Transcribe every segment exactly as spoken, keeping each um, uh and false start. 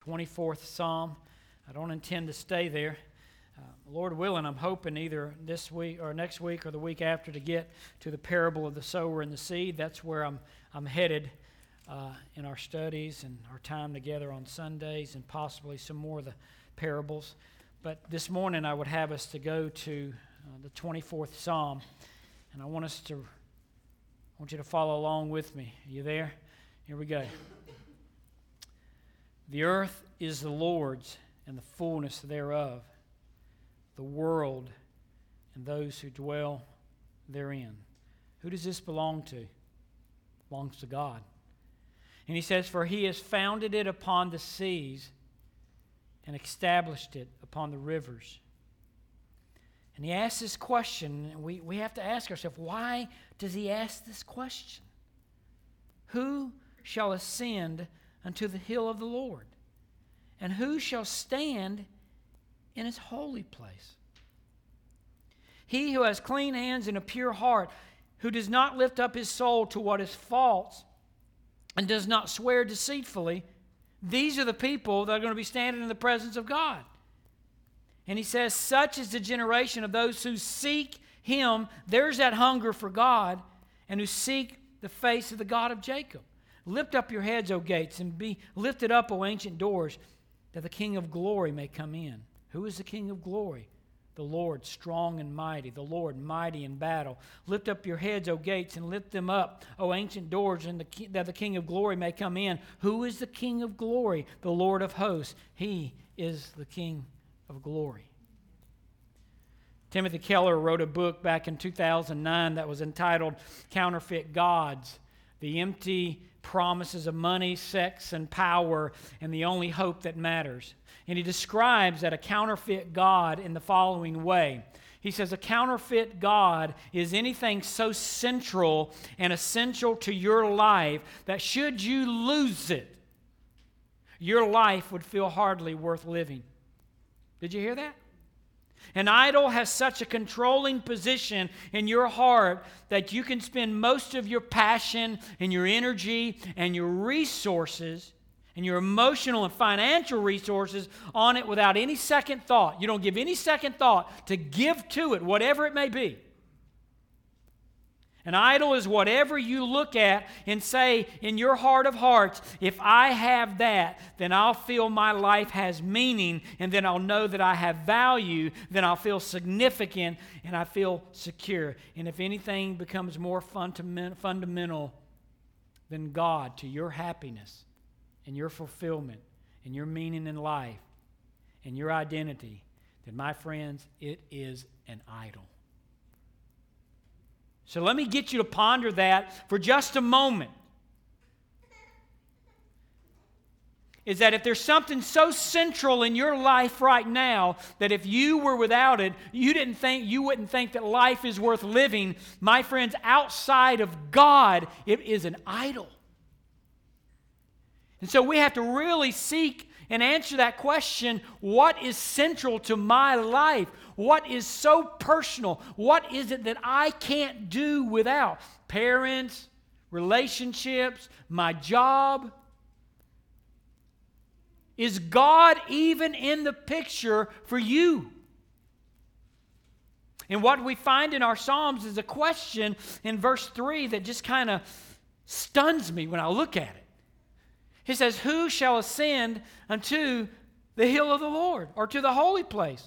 twenty-fourth Psalm. I don't intend to stay there. Uh, Lord willing, I'm hoping either this week or next week or the week after to get to the parable of the sower and the seed. That's where I'm I'm headed uh, in our studies and our time together on Sundays, and possibly some more of the parables. But this morning I would have us to go to uh, the twenty-fourth Psalm, and I want us to I want you to follow along with me. Are you there? Here we go. The earth is the Lord's and the fullness thereof, the world and those who dwell therein. Who does this belong to? It belongs to God. And he says, for he has founded it upon the seas and established it upon the rivers. And he asks this question, and we, we have to ask ourselves, why does he ask this question? Who shall ascend unto the hill of the Lord? And who shall stand in his holy place? He who has clean hands and a pure heart, who does not lift up his soul to what is false, and does not swear deceitfully, these are the people that are going to be standing in the presence of God. And he says, such is the generation of those who seek him. There's that hunger for God, and who seek the face of the God of Jacob. Lift up your heads, O gates, and be lifted up, O ancient doors, that the King of glory may come in. Who is the King of glory? The Lord, strong and mighty, the Lord, mighty in battle. Lift up your heads, O gates, and lift them up, O ancient doors, and the, that the King of glory may come in. Who is the King of glory? The Lord of hosts. He is the King of glory. Timothy Keller wrote a book back in two thousand nine that was entitled Counterfeit Gods, the empty promises of money, sex, and power, and the only hope that matters. And he describes that a counterfeit God in the following way. He says, a counterfeit God is anything so central and essential to your life that should you lose it, your life would feel hardly worth living. Did you hear that? An idol has such a controlling position in your heart that you can spend most of your passion and your energy and your resources and your emotional and financial resources on it without any second thought. You don't give any second thought to give to it, whatever it may be. An idol is whatever you look at and say in your heart of hearts, if I have that, then I'll feel my life has meaning, and then I'll know that I have value, then I'll feel significant, and I feel secure. And if anything becomes more fundament, fundamental than God to your happiness and your fulfillment and your meaning in life and your identity, then my friends, it is an idol. So let me get you to ponder that for just a moment. Is that if there's something so central in your life right now that if you were without it, you didn't think you wouldn't think that life is worth living, my friends, outside of God, it is an idol. And so we have to really seek and answer that question, what is central to my life? What is so personal? What is it that I can't do without? Parents, relationships, my job. Is God even in the picture for you? And what we find in our Psalms is a question in verse three that just kind of stuns me when I look at it. He says, who shall ascend unto the hill of the Lord, or to the holy place?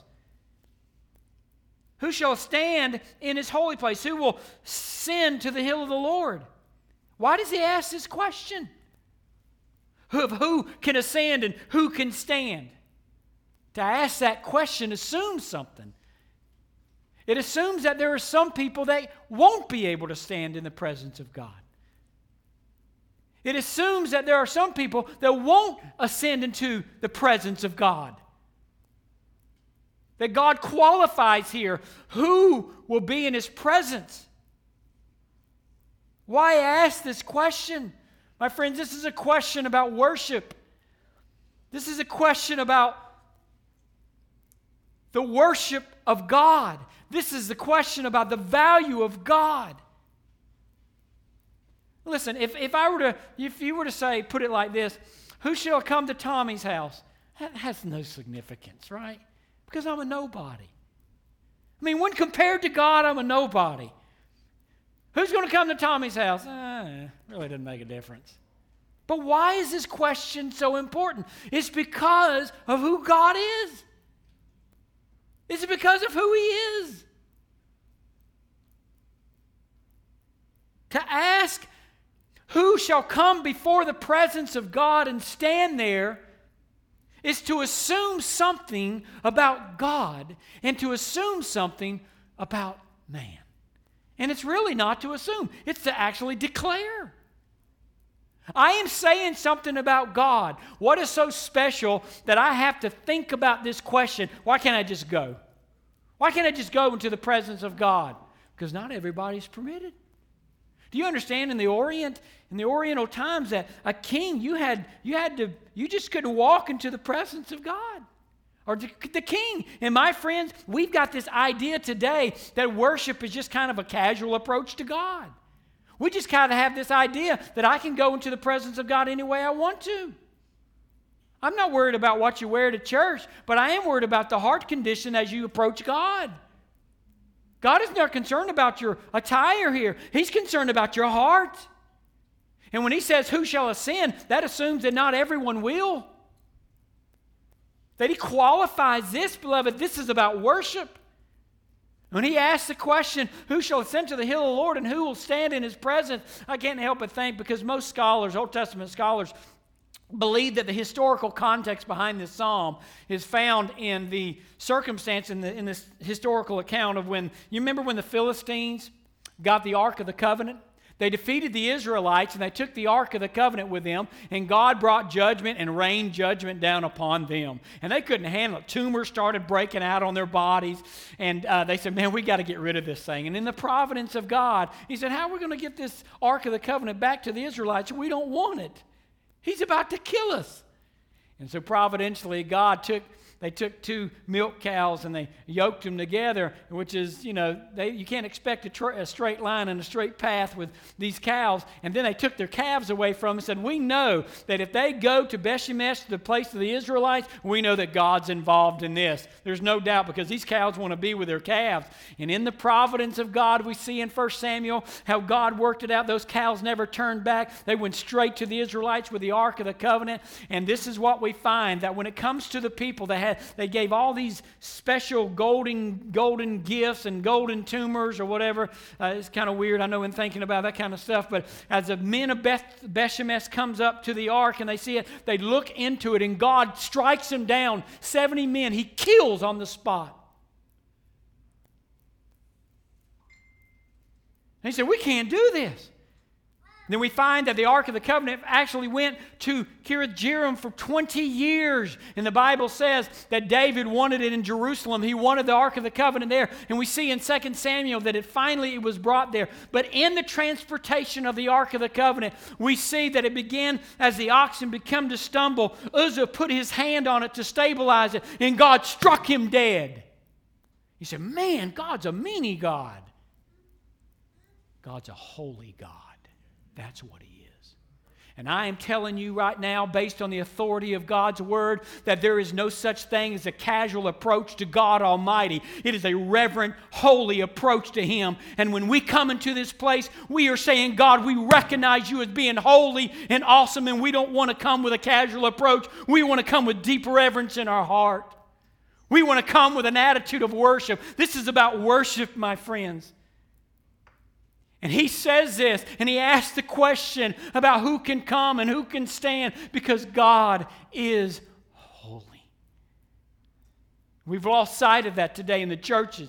Who shall stand in his holy place? Who will ascend to the hill of the Lord? Why does he ask this question? Of who can ascend and who can stand? To ask that question assumes something. It assumes that there are some people that won't be able to stand in the presence of God. It assumes that there are some people that won't ascend into the presence of God. That God qualifies here who will be in his presence. Why ask this question? My friends, this is a question about worship. This is a question about the worship of God. This is the question about the value of God. Listen, if, if I were to, if you were to say, put it like this, who shall come to Tommy's house? that has no significance, right? Because I'm a nobody. I mean, when compared to God, I'm a nobody. Who's going to come to Tommy's house? Eh, really doesn't make a difference. But why is this question so important? It's because of who God is. It's because of who He is. To ask who shall come before the presence of God and stand there is to assume something about God and to assume something about man. And it's really not to assume. It's to actually declare. I am saying something about God. What is so special that I have to think about this question? Why can't I just go? Why can't I just go into the presence of God? Because not everybody's permitted. Do you understand in the Orient, in the Oriental times, that a king, you had, you had to, you just couldn't walk into the presence of God. Or the king. And my friends, we've got this idea today that worship is just kind of a casual approach to God. We just kind of have this idea that I can go into the presence of God any way I want to. I'm not worried about what you wear to church, but I am worried about the heart condition as you approach God. God is not concerned about your attire here. He's concerned about your heart. And when He says, who shall ascend, that assumes that not everyone will. That He qualifies this, beloved. This is about worship. When He asks the question, who shall ascend to the hill of the Lord and who will stand in His presence, I can't help but think, because most scholars, Old Testament scholars, believe that the historical context behind this psalm is found in the circumstance, in, the, in this historical account of when, you remember when the Philistines got the Ark of the Covenant? They defeated the Israelites, and they took the Ark of the Covenant with them, and God brought judgment and rained judgment down upon them. And they couldn't handle it. Tumors started breaking out on their bodies, and uh, they said, man, we got to get rid of this thing. And in the providence of God, He said, how are we going to get this Ark of the Covenant back to the Israelites? We don't want it. He's about to kill us. And so providentially, God took... They took two milk cows and they yoked them together, which is, you know, they, you can't expect a, tra- a straight line and a straight path with these cows. And then they took their calves away from them and said, we know that if they go to Bethshemesh, the place of the Israelites, we know that God's involved in this. There's no doubt, because these cows want to be with their calves. And in the providence of God, we see in First Samuel how God worked it out. Those cows never turned back. They went straight to the Israelites with the Ark of the Covenant. And this is what we find, that when it comes to the people that had They gave all these special golden golden gifts and golden tumors or whatever. Uh, it's kind of weird, I know, in thinking about that kind of stuff. But as the men of Beth, Bethshemesh comes up to the ark and they see it, they look into it, and God strikes them down. seventy men He kills on the spot. And He said, we can't do this. Then we find that the Ark of the Covenant actually went to Kiriath Jearim for twenty years. And the Bible says that David wanted it in Jerusalem. He wanted the Ark of the Covenant there. And we see in Second Samuel that it finally it was brought there. But in the transportation of the Ark of the Covenant, we see that it began as the oxen began to stumble. Uzzah put his hand on it to stabilize it, and God struck him dead. He said, man, God's a meanie God. God's a holy God. That's what He is. And I am telling you right now, based on the authority of God's Word, that there is no such thing as a casual approach to God Almighty. It is a reverent, holy approach to Him. And when we come into this place, we are saying, God, we recognize You as being holy and awesome, and we don't want to come with a casual approach. We want to come with deep reverence in our heart. We want to come with an attitude of worship. This is about worship, my friends. And He says this, and He asks the question about who can come and who can stand, because God is holy. We've lost sight of that today in the churches.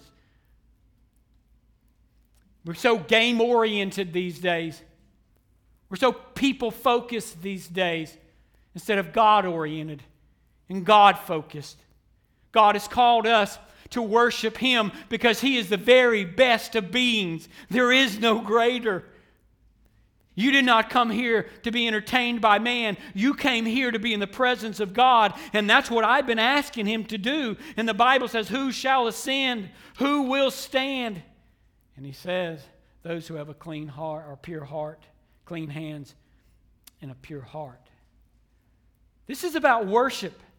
We're so game-oriented these days. We're so people-focused these days instead of God-oriented and God-focused. God has called us to worship Him because He is the very best of beings. There is no greater. You did not come here to be entertained by man. You came here to be in the presence of God, and that's what I've been asking Him to do. And the Bible says, who shall ascend? Who will stand? And He says, those who have a clean heart or pure heart, clean hands, and a pure heart. This is about worship.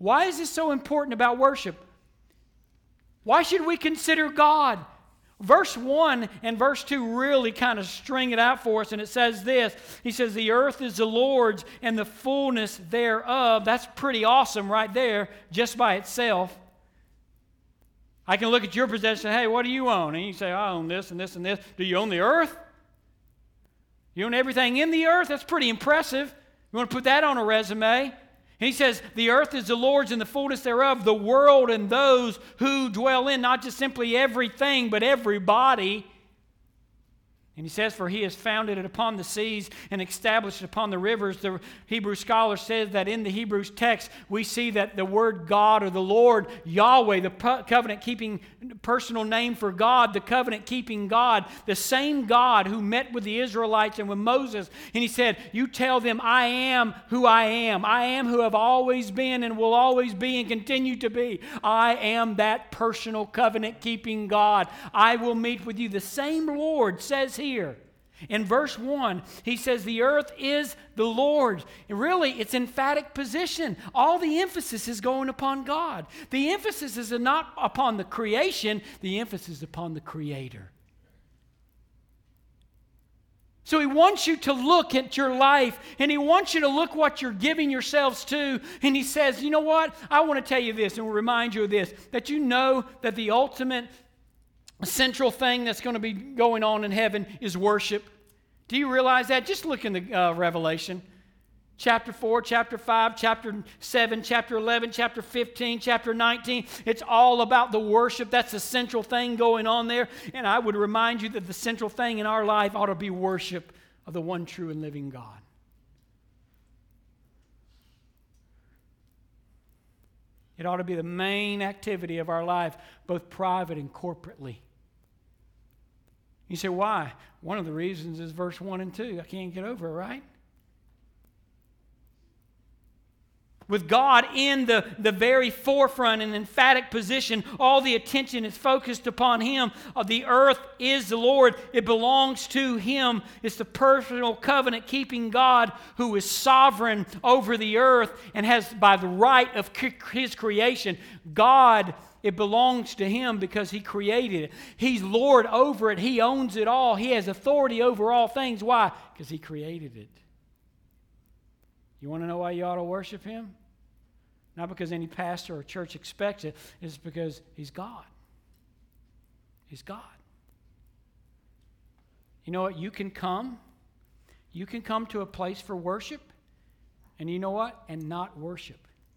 Why is this so important about worship? Why should we consider God? Verse one and verse two really kind of string it out for us, and it says this. He says, the earth is the Lord's and the fullness thereof. That's pretty awesome right there, just by itself. I can look at your possession, hey, what do you own? And you say, I own this and this and this. Do you own the earth? You own everything in the earth? That's pretty impressive. You want to put that on a resume? And he says, the earth is the Lord's and the fullness thereof, the world and those who dwell in, not just simply everything, but everybody. And he says, for he has founded it upon the seas and established it upon the rivers. The Hebrew scholar says that in the Hebrew text, we see that the word God or the Lord, Yahweh, the covenant-keeping personal name for God, the covenant-keeping God, the same God who met with the Israelites and with Moses. And he said, you tell them, I am who I am. I am who have always been and will always be and continue to be. I am that personal covenant-keeping God. I will meet with you. The same Lord says here in verse one, he says the earth is the Lord's. And really, it's emphatic position. All the emphasis is going upon God. The emphasis is not upon the creation, the emphasis is upon the Creator. So he wants you to look at your life, and he wants you to look what you're giving yourselves to, and he says, you know what? I want to tell you this and remind you of this, that you know that the ultimate central thing that's going to be going on in heaven is worship. Do you realize that? Just look in the uh, Revelation. Chapter four, chapter five, chapter seven, chapter eleven, chapter fifteen, chapter nineteen. It's all about the worship. That's the central thing going on there. And I would remind you that the central thing in our life ought to be worship of the one true and living God. It ought to be the main activity of our life, both private and corporately. You say, why? One of the reasons is verse one and two. I can't get over it, right? With God in the, the very forefront and emphatic position, all the attention is focused upon Him. Uh, the earth is the Lord. It belongs to Him. It's the personal covenant-keeping God who is sovereign over the earth and has, by the right of His creation, God, it belongs to Him because He created it. He's Lord over it. He owns it all. He has authority over all things. Why? Because He created it. You want to know why you ought to worship Him? Not because any pastor or church expects it. It's because He's God. He's God. You know what? You can come. You can come to a place for worship. And you know what? And not worship.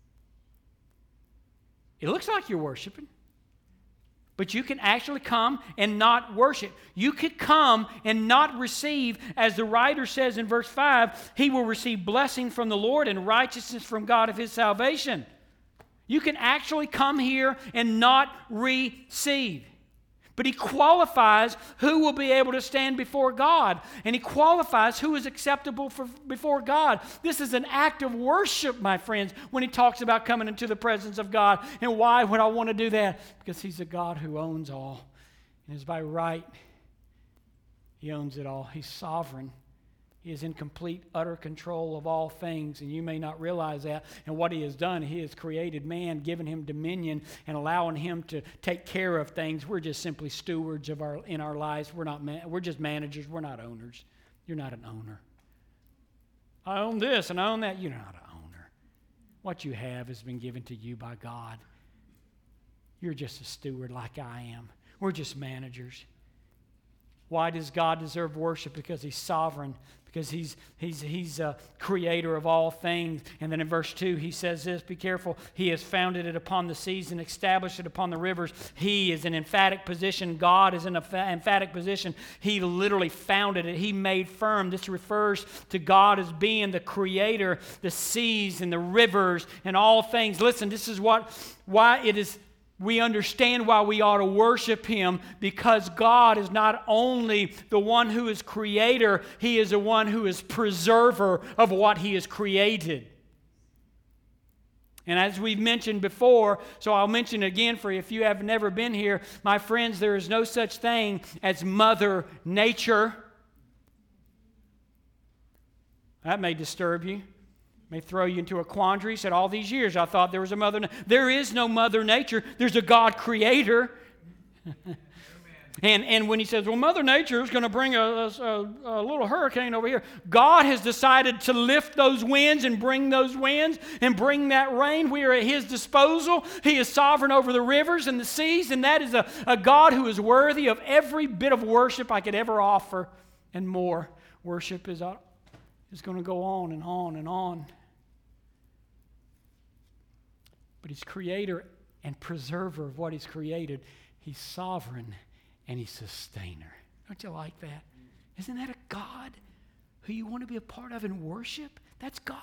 It looks like you're worshiping. But you can actually come and not worship. You could come and not receive, as the writer says in verse five, he will receive blessing from the Lord and righteousness from God of his salvation. You can actually come here and not receive. But he qualifies who will be able to stand before God. And he qualifies who is acceptable for, before God. This is an act of worship, my friends, when he talks about coming into the presence of God. And why would I want to do that? Because he's a God who owns all. And is by right, he owns it all. He's sovereign. He is in complete, utter control of all things, and you may not realize that. And what he has done, he has created man, given him dominion, and allowing him to take care of things. We're just simply stewards of our in our lives. We're not. Man, we're just managers. We're not owners. You're not an owner. I own this and I own that. You're not an owner. What you have has been given to you by God. You're just a steward like I am. We're just managers. Why does God deserve worship? Because he's sovereign. Because he's he's he's a creator of all things. And then in verse two, he says this, be careful. He has founded it upon the seas and established it upon the rivers. He is in emphatic position. God is in an emphatic position. He literally founded it. He made firm. This refers to God as being the creator, the seas and the rivers and all things. Listen, this is what why it is. We understand why we ought to worship Him, because God is not only the one who is creator, He is the one who is preserver of what He has created. And as we've mentioned before, so I'll mention it again for you if you have never been here, my friends, there is no such thing as Mother Nature. That may disturb you. May throw you into a quandary. He said, all these years I thought there was a mother. Na- there is no mother nature. There's a God creator. and, and when he says, well, Mother Nature is going to bring a, a, a little hurricane over here, God has decided to lift those winds and bring those winds and bring that rain. We are at His disposal. He is sovereign over the rivers and the seas, and that is a, a God who is worthy of every bit of worship I could ever offer and more. Worship is, is going to go on and on and on. But He's creator and preserver of what He's created. He's sovereign and He's sustainer. Don't you like that? Isn't that a God who you want to be a part of in worship? That's God.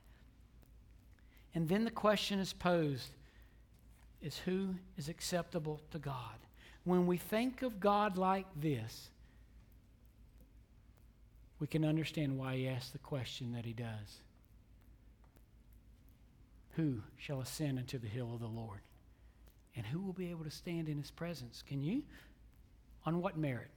And then the question is posed, is who is acceptable to God? When we think of God like this, we can understand why He asks the question that He does. Who shall ascend into the hill of the Lord? And who will be able to stand in His presence? Can you? On what merit?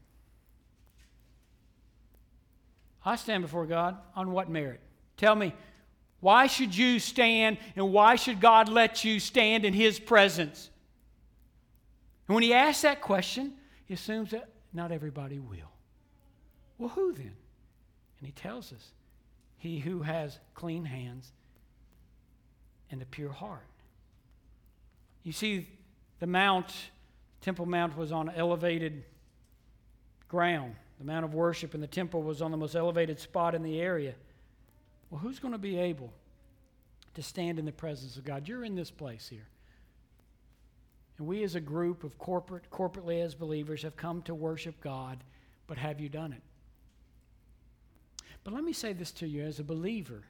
I stand before God. On what merit? Tell me, why should you stand and why should God let you stand in His presence? And when He asks that question, He assumes that not everybody will. Well, who then? And He tells us, he who has clean hands and a pure heart. You see, the mount, Temple Mount, was on elevated ground. The Mount of Worship in the temple was on the most elevated spot in the area. Well, who's going to be able to stand in the presence of God? You're in this place here. And we as a group of corporate, corporately as believers have come to worship God, but have you done it? But let me say this to you, as a believer,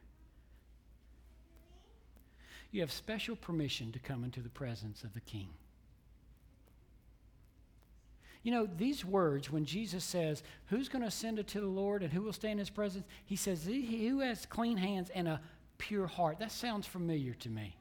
you have special permission to come into the presence of the King. You know, these words, when Jesus says, who's going to ascend to the Lord and who will stand in His presence? He says, he who has clean hands and a pure heart. That sounds familiar to me.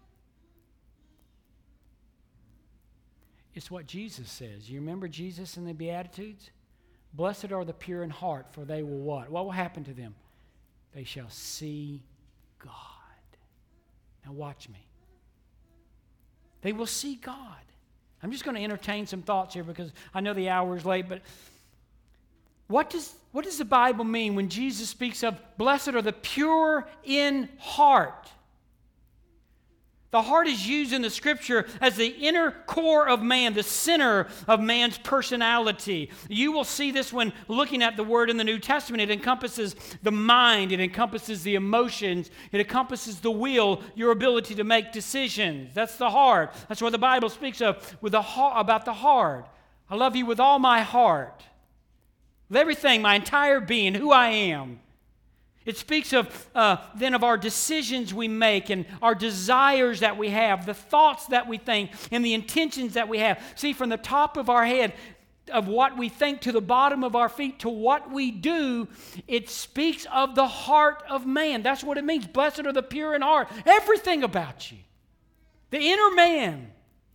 It's what Jesus says. You remember Jesus in the Beatitudes? Blessed are the pure in heart, for they will what? What will happen to them? They shall see God. Now watch me. They will see God. I'm just going to entertain some thoughts here because I know the hour is late, but what does, what does the Bible mean when Jesus speaks of blessed are the pure in heart? The heart is used in the Scripture as the inner core of man, the center of man's personality. You will see this when looking at the Word in the New Testament. It encompasses the mind, it encompasses the emotions, it encompasses the will, your ability to make decisions. That's the heart. That's what the Bible speaks of with the heart, about the heart. I love you with all my heart, with everything, my entire being, who I am. It speaks of uh, then of our decisions we make and our desires that we have, the thoughts that we think, and the intentions that we have. See, from the top of our head, of what we think to the bottom of our feet to what we do, it speaks of the heart of man. That's what it means. Blessed are the pure in heart. Everything about you. The inner man.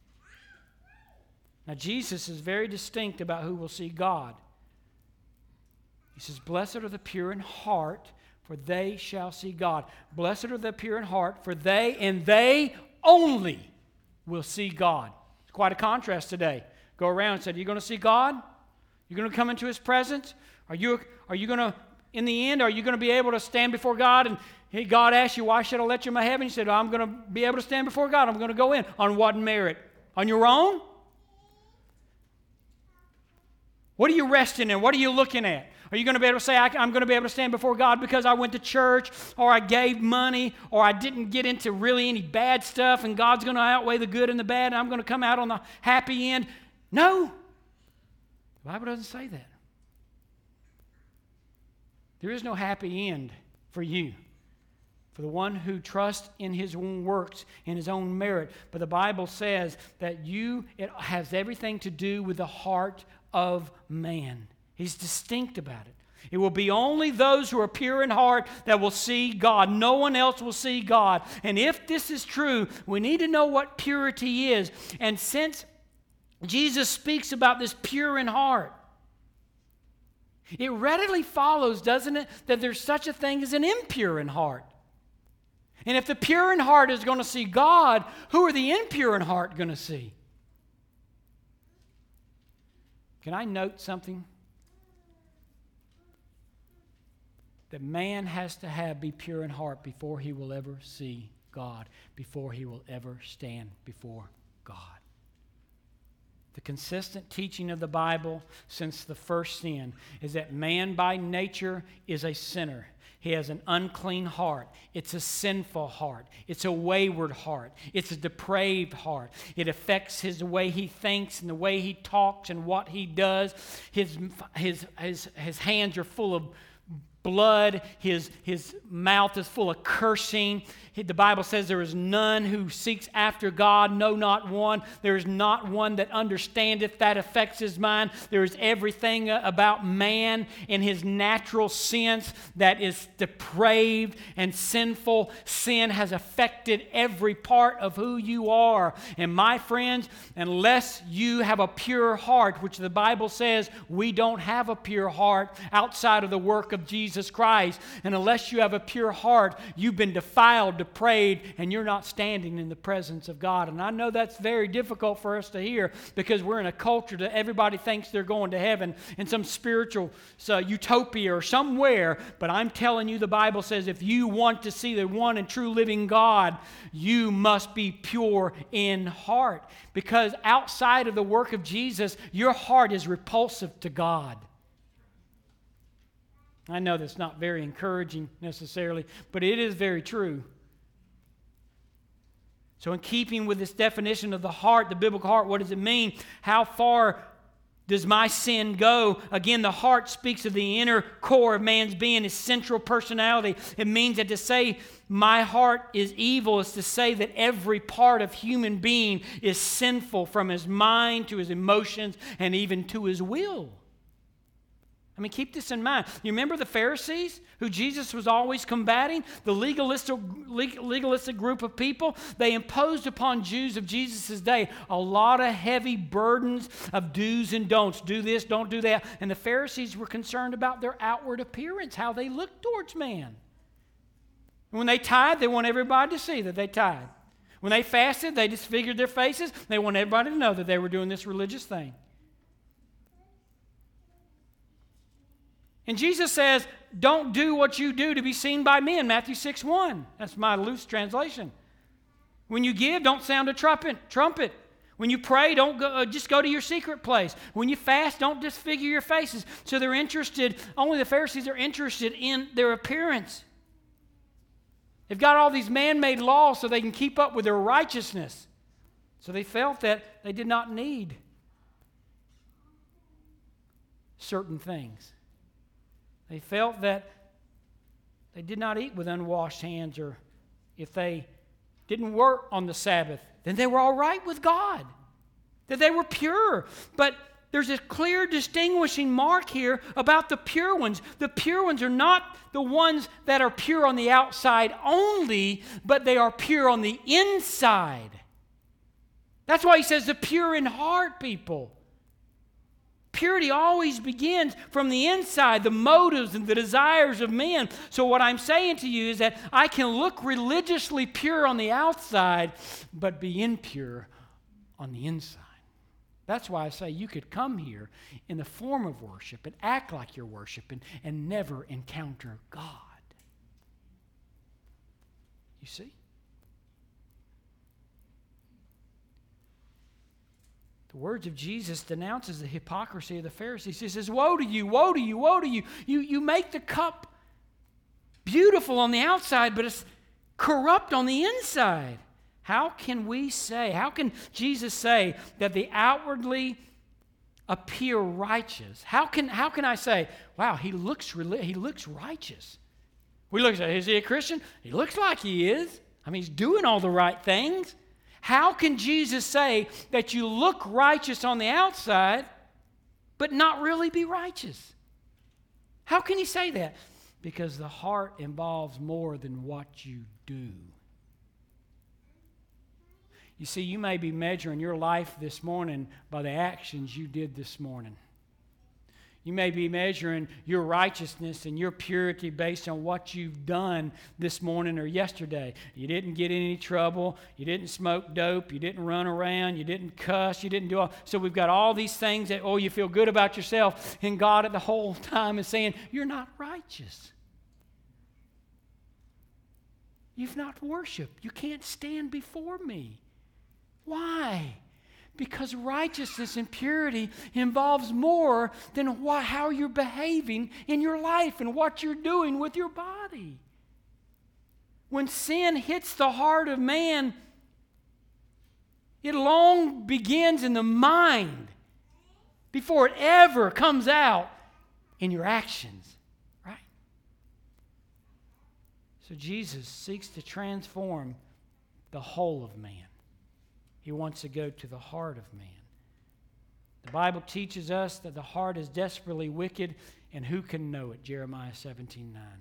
Now, Jesus is very distinct about who will see God. He says, blessed are the pure in heart, for they shall see God. Blessed are the pure in heart, for they, and they only, will see God. It's quite a contrast today. Go around and say, are you going to see God? You're going to come into His presence? Are you, are you going to, in the end, are you going to be able to stand before God and hey, God asked you, why should I let you in my heaven? You said, I'm going to be able to stand before God. I'm going to go in. On what merit? On your own? What are you resting in? What are you looking at? Are you going to be able to say, I'm going to be able to stand before God because I went to church, or I gave money, or I didn't get into really any bad stuff, and God's going to outweigh the good and the bad, and I'm going to come out on the happy end? No. The Bible doesn't say that. There is no happy end for you, for the one who trusts in his own works, in his own merit. But the Bible says that you, it has everything to do with the heart of man. He's distinct about it. It will be only those who are pure in heart that will see God. No one else will see God. And if this is true, we need to know what purity is. And since Jesus speaks about this pure in heart, it readily follows, doesn't it, that there's such a thing as an impure in heart. And if the pure in heart is going to see God, who are the impure in heart going to see? Can I note something? That man has to have be pure in heart before he will ever see God, before he will ever stand before God. The consistent teaching of the Bible since the first sin is that man by nature is a sinner. He has an unclean heart. It's a sinful heart. It's a wayward heart. It's a depraved heart. It affects his way he thinks and the way he talks and what he does. His, his, his, his hands are full of blood. His, his mouth is full of cursing. The Bible says there is none who seeks after God, no, not one. There is not one that understandeth. That affects his mind. There is everything about man in his natural sense that is depraved and sinful. Sin has affected every part of who you are. And my friends, unless you have a pure heart, which the Bible says we don't have a pure heart outside of the work of Jesus Christ, and unless you have a pure heart, you've been defiled, depraved, and you're not standing in the presence of God. And I know that's very difficult for us to hear because we're in a culture that everybody thinks they're going to heaven in some spiritual so, utopia or somewhere. But I'm telling you, the Bible says if you want to see the one and true living God, you must be pure in heart. Because outside of the work of Jesus, your heart is repulsive to God. I know that's not very encouraging necessarily, but it is very true. So in keeping with this definition of the heart, the biblical heart, what does it mean? How far does my sin go? Again, the heart speaks of the inner core of man's being, his central personality. It means that to say my heart is evil is to say that every part of human being is sinful, from his mind to his emotions and even to his will. I mean, keep this in mind. You remember the Pharisees who Jesus was always combating? The legalistic, legalistic group of people? They imposed upon Jews of Jesus' day a lot of heavy burdens of do's and don'ts. Do this, don't do that. And the Pharisees were concerned about their outward appearance, how they looked towards man. When they tithed, they want everybody to see that they tithed. When they fasted, they disfigured their faces. They want everybody to know that they were doing this religious thing. And Jesus says, don't do what you do to be seen by men, Matthew six one. That's my loose translation. When you give, don't sound a trumpet. trumpet. When you pray, don't go, uh, just go to your secret place. When you fast, don't disfigure your faces. So they're interested, only the Pharisees are interested in their appearance. They've got all these man-made laws so they can keep up with their righteousness. So they felt that they did not need certain things. They felt that they did not eat with unwashed hands, or if they didn't work on the Sabbath, then they were all right with God, that they were pure. But there's a clear distinguishing mark here about the pure ones. The pure ones are not the ones that are pure on the outside only, but they are pure on the inside. That's why he says the pure in heart people. Purity always begins from the inside, the motives and the desires of men. So what I'm saying to you is that I can look religiously pure on the outside, but be impure on the inside. That's why I say you could come here in the form of worship and act like you're worshiping and never encounter God. You see? The words of Jesus denounces the hypocrisy of the Pharisees. He says, woe to you, woe to you, woe to you. You, you make the cup beautiful on the outside, but it's corrupt on the inside. How can we say, how can Jesus say that they outwardly appear righteous? How can, how can I say, wow, he looks, he looks righteous? We look at it, is he a Christian? He looks like he is. I mean, he's doing all the right things. How can Jesus say that you look righteous on the outside, but not really be righteous? How can he say that? Because the heart involves more than what you do. You see, you may be measuring your life this morning by the actions you did this morning. You may be measuring your righteousness and your purity based on what you've done this morning or yesterday. You didn't get in any trouble. You didn't smoke dope. You didn't run around. You didn't cuss. You didn't do all. So we've got all these things that, oh, you feel good about yourself. And God at the whole time is saying, you're not righteous. You've not worshiped. You can't stand before me. Why? Because righteousness and purity involves more than what, how you're behaving in your life and what you're doing with your body. When sin hits the heart of man, it long begins in the mind before it ever comes out in your actions, right? So Jesus seeks to transform the whole of man. He wants to go to the heart of man. The Bible teaches us that the heart is desperately wicked, and who can know it? Jeremiah seventeen nine.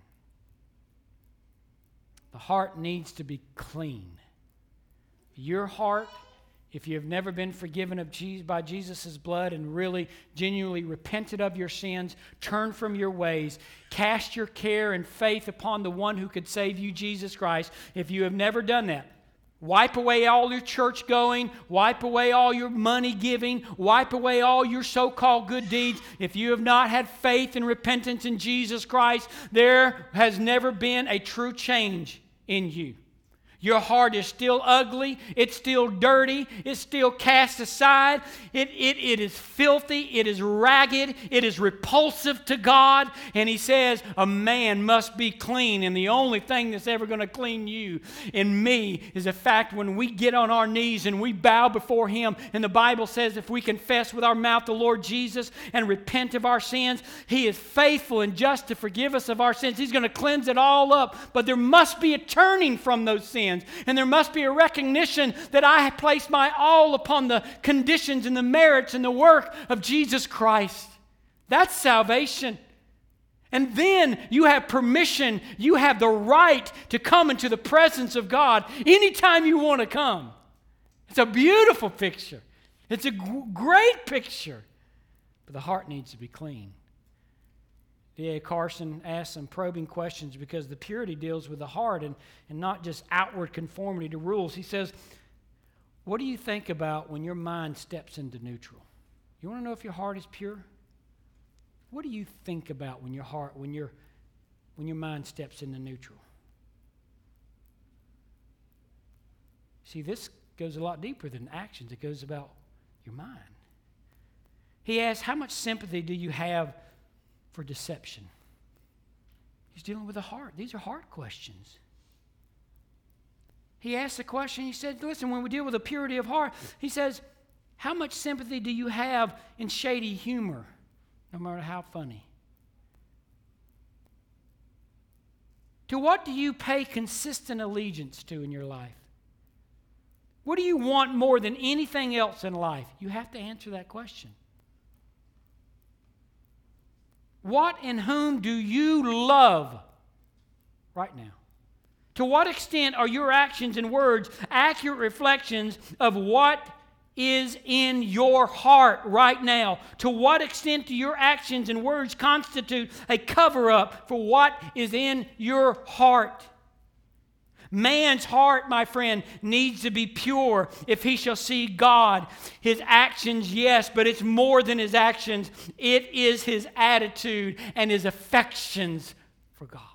The heart needs to be clean. Your heart, if you have never been forgiven of Jesus, by Jesus' blood and really genuinely repented of your sins, turn from your ways, cast your care and faith upon the one who could save you, Jesus Christ. If you have never done that, wipe away all your church going. Wipe away all your money giving. Wipe away all your so-called good deeds. If you have not had faith and repentance in Jesus Christ, there has never been a true change in you. Your heart is still ugly. It's still dirty. It's still cast aside. It, it, it is filthy. It is ragged. It is repulsive to God. And He says a man must be clean. And the only thing that's ever going to clean you and me is the fact when we get on our knees and we bow before Him. And the Bible says if we confess with our mouth the Lord Jesus and repent of our sins, He is faithful and just to forgive us of our sins. He's going to cleanse it all up. But there must be a turning from those sins. And there must be a recognition that I have placed my all upon the conditions and the merits and the work of Jesus Christ. That's salvation. And then you have permission, you have the right to come into the presence of God anytime you want to come. It's a beautiful picture. It's a g- great picture. But the heart needs to be clean. D A Carson asked some probing questions because the purity deals with the heart and, and not just outward conformity to rules. He says, what do you think about when your mind steps into neutral? You want to know if your heart is pure? What do you think about when your heart, when your, when your mind steps into neutral? See, this goes a lot deeper than actions. It goes about your mind. He asked, how much sympathy do you have for deception? He's dealing with the heart. These are hard questions. He asked the question, he said, listen, when we deal with the purity of heart, he says, how much sympathy do you have in shady humor, no matter how funny? To what do you pay consistent allegiance to in your life? What do you want more than anything else in life? You have to answer that question. What and whom do you love right now? To what extent are your actions and words accurate reflections of what is in your heart right now? To what extent do your actions and words constitute a cover-up for what is in your heart? Man's heart, my friend, needs to be pure if he shall see God. His actions, yes, but it's more than his actions. It is his attitude and his affections for God.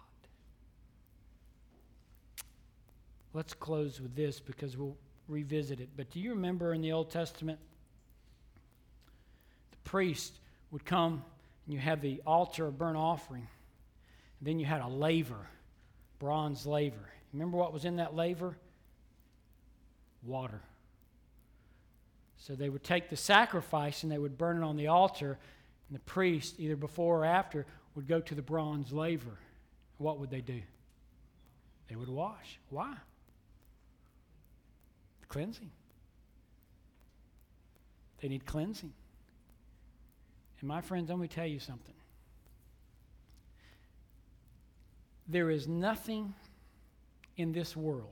Let's close with this because we'll revisit it. But do you remember in the Old Testament, the priest would come and you have the altar of burnt offering. And then you had a laver, bronze laver. Remember what was in that laver? Water. So they would take the sacrifice and they would burn it on the altar, and the priest, either before or after, would go to the bronze laver. What would they do? They would wash. Why? Cleansing. They need cleansing. And my friends, let me tell you something. There is nothing in this world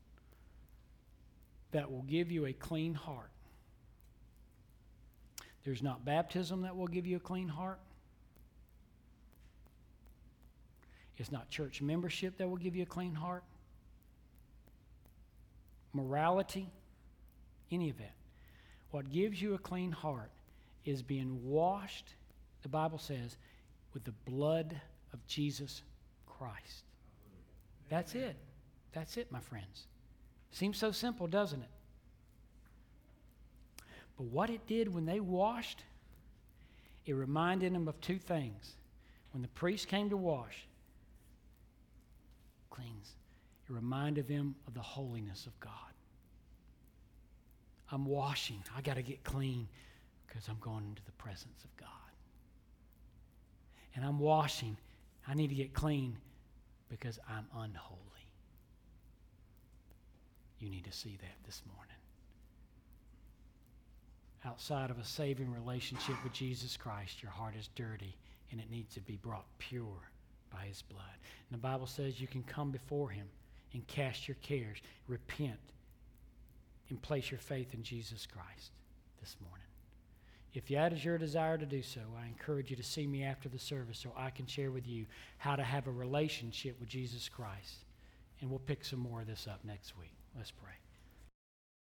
that will give you a clean heart. There's not baptism that will give you a clean heart. It's not church membership that will give you a clean heart, morality, any of that. What gives you a clean heart is being washed, the Bible says, with the blood of Jesus Christ. That's it. That's it, my friends. Seems so simple, doesn't it? But what it did when they washed, it reminded them of two things. When the priest came to wash, cleans, it reminded them of the holiness of God. I'm washing. I got to get clean because I'm going into the presence of God. And I'm washing. I need to get clean because I'm unholy. You need to see that this morning. Outside of a saving relationship with Jesus Christ, your heart is dirty and it needs to be brought pure by his blood. And the Bible says you can come before him and cast your cares, repent, and place your faith in Jesus Christ this morning. If that is your desire to do so, I encourage you to see me after the service so I can share with you how to have a relationship with Jesus Christ. And we'll pick some more of this up next week. Let's pray.